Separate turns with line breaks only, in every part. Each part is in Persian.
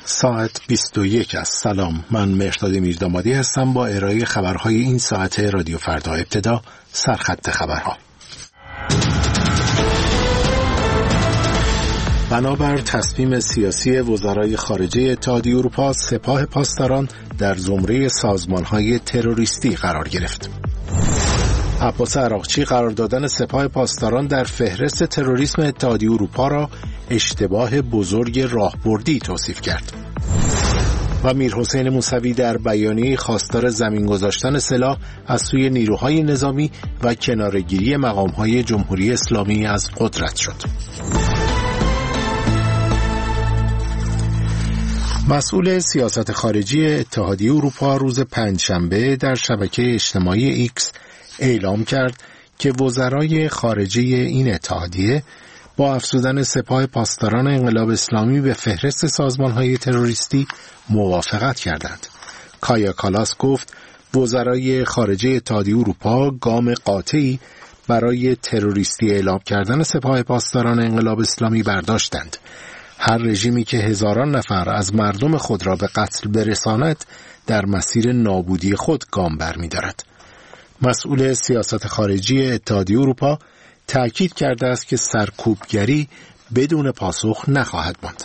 ساعت 21 است. سلام، من مهرداد میردامادی هستم با ارائه خبرهای این ساعت رادیو فردا. ابتدا سرخط خبرها. بنابر تصمیم سیاسی وزرای خارجه اتحادیه اروپا، سپاه پاسداران در زمره سازمان‌های تروریستی قرار گرفت. عباس عراقچی قرار دادن سپاه پاسداران در فهرست تروریسم اتحادیه اروپا را اشتباه بزرگ راهبردی توصیف کرد. و میرحسین موسوی در بیانیه خواستار زمین گذاشتن سلاح از سوی نیروهای نظامی و کناره‌گیری مقام‌های جمهوری اسلامی از قدرت شد. مسئول سیاست خارجی اتحادیه اروپا روز پنجشنبه در شبکه اجتماعی ایکس اعلام کرد که وزرای خارجه این اتحادیه با افزودن سپاه پاسداران انقلاب اسلامی به فهرست سازمان‌های تروریستی موافقت کردند. کایا کالاس گفت وزرای خارجه اتحادیه اروپا گام قاطعی برای تروریستی اعلام کردن سپاه پاسداران انقلاب اسلامی برداشتند. هر رژیمی که هزاران نفر از مردم خود را به قتل برساند در مسیر نابودی خود گام برمی‌دارد. مسئول سیاست خارجی اتحادیه اروپا تأکید کرده است که سرکوبگری بدون پاسخ نخواهد ماند.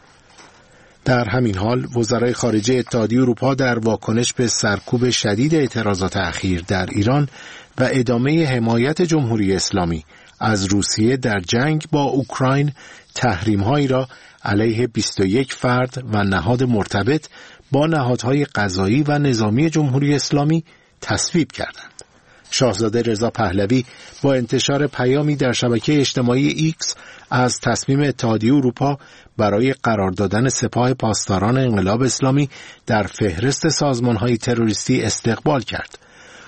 در همین حال وزرای خارجه اتحادیه اروپا در واکنش به سرکوب شدید اعتراضات اخیر در ایران و ادامه حمایت جمهوری اسلامی از روسیه در جنگ با اوکراین تحریم‌هایی را علیه 21 فرد و نهاد مرتبط با نهادهای قضایی و نظامی جمهوری اسلامی تصویب کردند. شاهزاده رضا پهلوی با انتشار پیامی در شبکه اجتماعی ایکس از تصمیم اتحادیه اروپا برای قرار دادن سپاه پاسداران انقلاب اسلامی در فهرست سازمان‌های تروریستی استقبال کرد.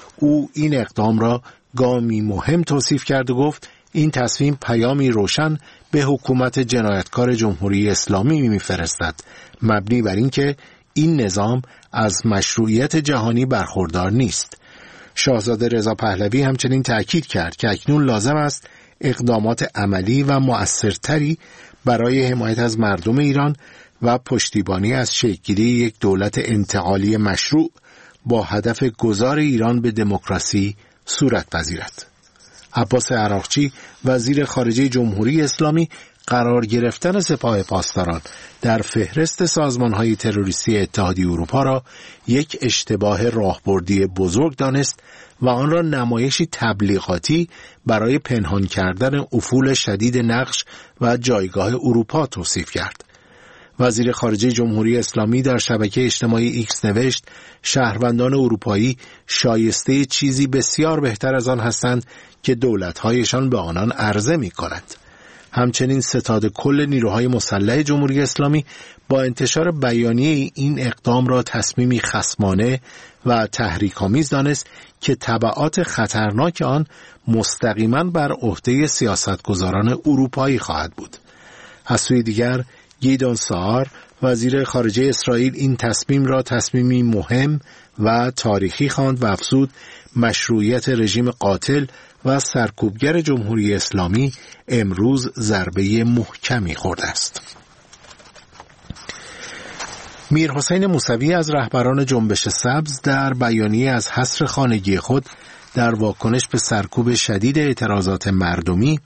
او این اقدام را گامی مهم توصیف کرد و گفت این تصمیم پیامی روشن به حکومت جنایتکار جمهوری اسلامی می‌فرستد، مبنی بر اینکه این نظام از مشروعیت جهانی برخوردار نیست. شاهزاده رضا پهلوی همچنین تأکید کرد که اکنون لازم است اقدامات عملی و مؤثرتری برای حمایت از مردم ایران و پشتیبانی از شکل‌گیری یک دولت انتقالی مشروع با هدف گذار ایران به دموکراسی صورت پذیرد. عباس عراقچی وزیر خارجه جمهوری اسلامی قرار گرفتن سپاه پاسداران در فهرست سازمان‌های تروریستی اتحادیه اروپا را یک اشتباه راهبردی بزرگ دانست و آن را نمایشی تبلیغاتی برای پنهان کردن افول شدید نقش و جایگاه اروپا توصیف کرد. وزیر خارجه جمهوری اسلامی در شبکه اجتماعی ایکس نوشت شهروندان اروپایی شایسته چیزی بسیار بهتر از آن هستند که دولت‌هایشان به آنان عرضه می‌کنند. همچنین ستاد کل نیروهای مسلح جمهوری اسلامی با انتشار بیانیه این اقدام را تصمیمی خصمانه و تحریک‌آمیز دانست که تبعات خطرناک آن مستقیما بر عهده سیاستگزاران اروپایی خواهد بود. از سوی دیگر گیدون ساار وزیر خارجه اسرائیل این تصمیم را تصمیمی مهم و تاریخی خواند و افزود مشروعیت رژیم قاتل و سرکوبگر جمهوری اسلامی امروز ضربه محکمی خورده است. میرحسین موسوی از رهبران جنبش سبز در بیانیه از حصر خانگی خود در واکنش به سرکوب شدید اعتراضات مردمی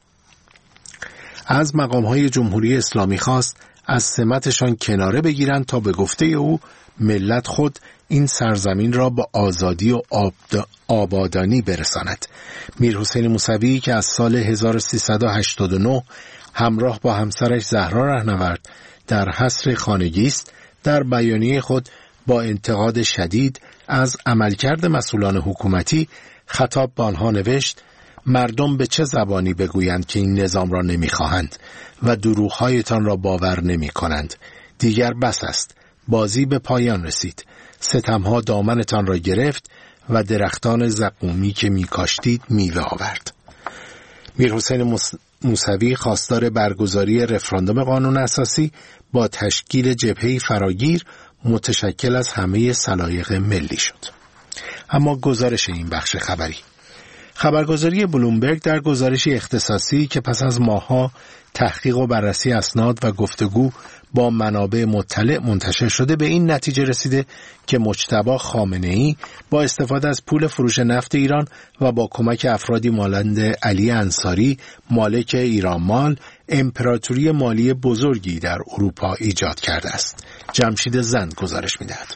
از مقام‌های جمهوری اسلامی خواست از سمتشان کناره بگیرند تا به گفته او ملت خود این سرزمین را به آزادی و آبادانی برساند. میرحسین موسوی که از سال 1389 همراه با همسرش زهرا رهنورد در حصر خانگی است، در بیانیه خود با انتقاد شدید از عملکرد مسئولان حکومتی خطاب به آنها نوشت مردم به چه زبانی بگویند که این نظام را نمیخواهند و دروغ‌هایتان را باور نمی‌کنند. دیگر بس است. بازی به پایان رسید. ستمها دامنتان را گرفت و درختان زقومی که می‌کاشتید میوه آورد. میرحسین موسوی خواستار برگزاری رفراندوم قانون اساسی با تشکیل جبهه‌ای فراگیر متشکل از همه سلایق ملی شد. اما گزارش این بخش خبری. خبرگزاری بلومبرگ در گزارشی اختصاصی که پس از ماه‌ها تحقیق و بررسی اسناد و گفتگو با منابع مطلع منتشر شده به این نتیجه رسیده که مجتبی خامنه‌ای با استفاده از پول فروش نفت ایران و با کمک افرادی مانند علی انصاری مالک ایرانمال امپراتوری مالی بزرگی در اروپا ایجاد کرده است. جمشید زند گزارش می‌دهد.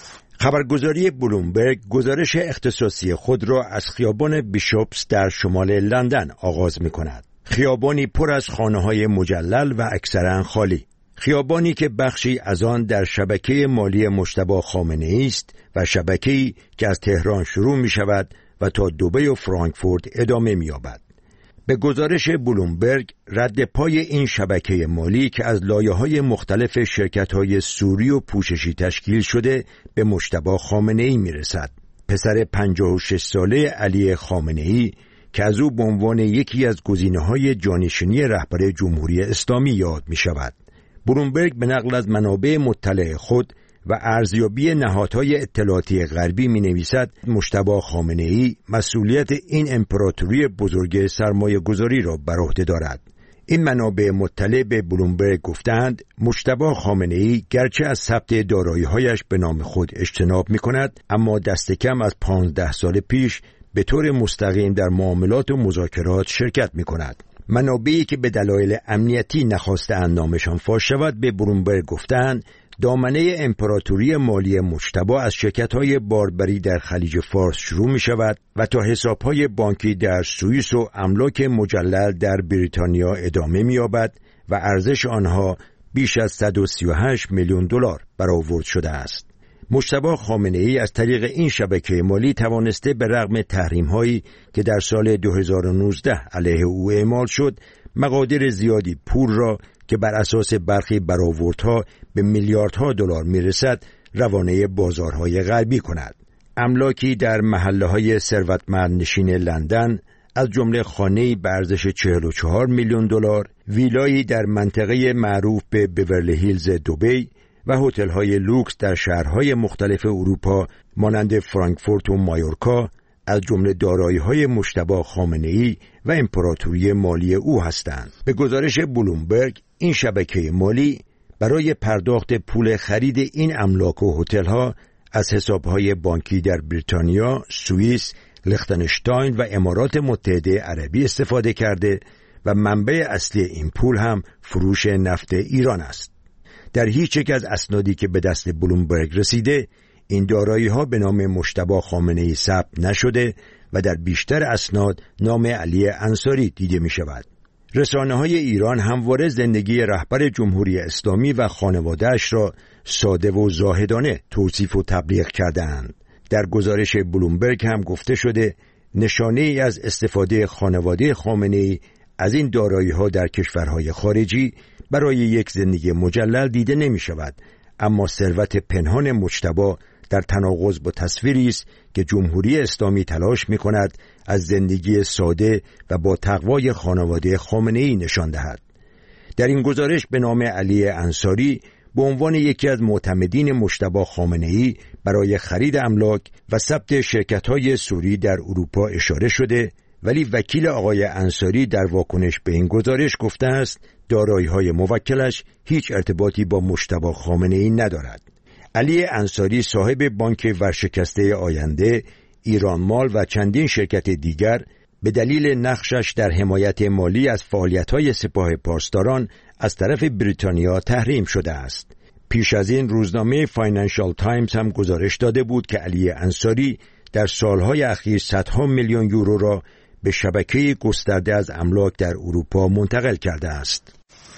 خبرگزاری بلومبرگ گزارش اختصاصی خود را از خیابان بیشوپس در شمال لندن آغاز می‌کند. خیابانی پر از خانه‌های مجلل و اکثراً خالی. خیابانی که بخشی از آن در شبکه مالی مجتبی خامنه‌ای است و شبکه‌ای که از تهران شروع می‌شود و تا دبی و فرانکفورت ادامه می‌یابد. به گزارش بلومبرگ رد پای این شبکه مالی که از لایه‌های مختلف شرکت‌های سوری و پوششی تشکیل شده به مجتبی خامنه‌ای می‌رسد. پسر 56 ساله علی خامنه‌ای که از او به عنوان یکی از گزینه‌های جانشینی رهبر جمهوری اسلامی یاد می‌شود. بلومبرگ به نقل از منابع مطلع خود و ارزیابی نهادهای اطلاعاتی غربی می‌نویسد مجتبی خامنه‌ای مسئولیت این امپراتوری بزرگ سرمایه‌گذاری را بر عهده دارد. این منابع مطلع به بلومبرگ گفتند مجتبی خامنه‌ای گرچه از ثبت دارایی‌هایش به نام خود اجتناب می‌کند، اما دست کم از 15 سال پیش به طور مستقیم در معاملات و مذاکرات شرکت می‌کند. منابعی که به دلایل امنیتی نخواستند نامشان فاش شود به بلومبرگ گفتند دامنه امپراتوری مالی مجتبی از شرکت‌های باربری در خلیج فارس شروع می‌شود و تا حساب‌های بانکی در سوئیس و املاک مجلل در بریتانیا ادامه می‌یابد و ارزش آنها بیش از 138 میلیون دلار برآورد شده است. مجتبی خامنه‌ای از طریق این شبکه مالی توانسته به رغم تحریم‌هایی که در سال 2019 علیه او اعمال شد، مقادیر زیادی پول را که بر اساس برخی برآوردها به میلیاردها دلار میرسد روانه بازارهای غربی کند. املاکی در محله‌های ثروتمندنشین لندن از جمله خانه‌ای به ارزش 44 میلیون دلار، ویلایی در منطقه معروف به بیورلی هیلز دبی و هتل‌های لوکس در شهرهای مختلف اروپا مانند فرانکفورت و مایورکا از جمله دارایی‌های مجتبی خامنه‌ای و امپراتوری مالی او هستند. به گزارش بلومبرگ این شبکه مالی برای پرداخت پول خرید این املاک و هتل‌ها از حساب‌های بانکی در بریتانیا، سوئیس، لختنشتاین و امارات متحده عربی استفاده کرده و منبع اصلی این پول هم فروش نفت ایران است. در هیچ یک از اسنادی که به دست بلومبرگ رسیده این دارایی‌ها به نام مجتبی خامنه‌ای ثبت نشده و در بیشتر اسناد نام علی انصاری دیده می‌شود. رسانه‌های ایران همواره زندگی رهبر جمهوری اسلامی و خانواده‌اش را ساده و زاهدانه توصیف و تبلیغ کرده‌اند. در گزارش بلومبرگ هم گفته شده نشانه‌ای از استفاده خانواده خامنه‌ای از این دارایی‌ها در کشورهای خارجی برای یک زندگی مجلل دیده نمی‌شود، اما ثروت پنهان مجتبی در تناقض با تصویری است که جمهوری اسلامی تلاش می‌کند از زندگی ساده و با تقوای خانواده خامنه‌ای نشان دهد. در این گزارش به نام علی انصاری به عنوان یکی از معتمدین مجتبی خامنه‌ای برای خرید املاک و ثبت شرکت‌های سوری در اروپا اشاره شده، ولی وکیل آقای انصاری در واکنش به این گزارش گفته است دارایی‌های موکلش هیچ ارتباطی با مجتبی خامنه‌ای ندارد. علی انصاری صاحب بانک ورشکسته آینده، ایرانمال و چندین شرکت دیگر به دلیل نقشش در حمایت مالی از فعالیت‌های سپاه پاسداران از طرف بریتانیا تحریم شده است. پیش از این روزنامه فاینانشال تایمز هم گزارش داده بود که علی انصاری در سالهای اخیر صدها میلیون یورو را به شبکه گسترده از املاک در اروپا منتقل کرده است.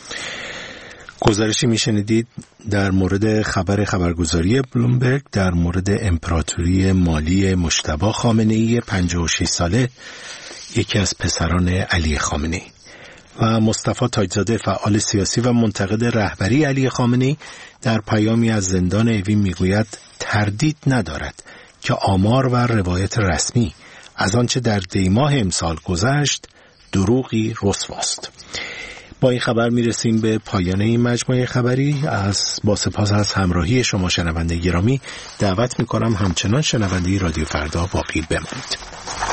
گزارشی میشنیدید در مورد خبرگزاری بلومبرگ در مورد امپراتوری مالی مجتبی خامنه‌ای 56 ساله، یکی از پسران علی خامنه‌ای. و مصطفی تاجزاده فعال سیاسی و منتقد رهبری علی خامنه‌ای در پیامی از زندان اوین میگوید تردید ندارد که آمار و روایت رسمی از آنچه در دیماه امسال گذشت دروغی رسواست. با این خبر میرسیم به پایان این مجموعه خبری. با سپاس از همراهی شما شنونده گرامی دعوت میکنم همچنان شنونده رادیو فردا باقی بمانید.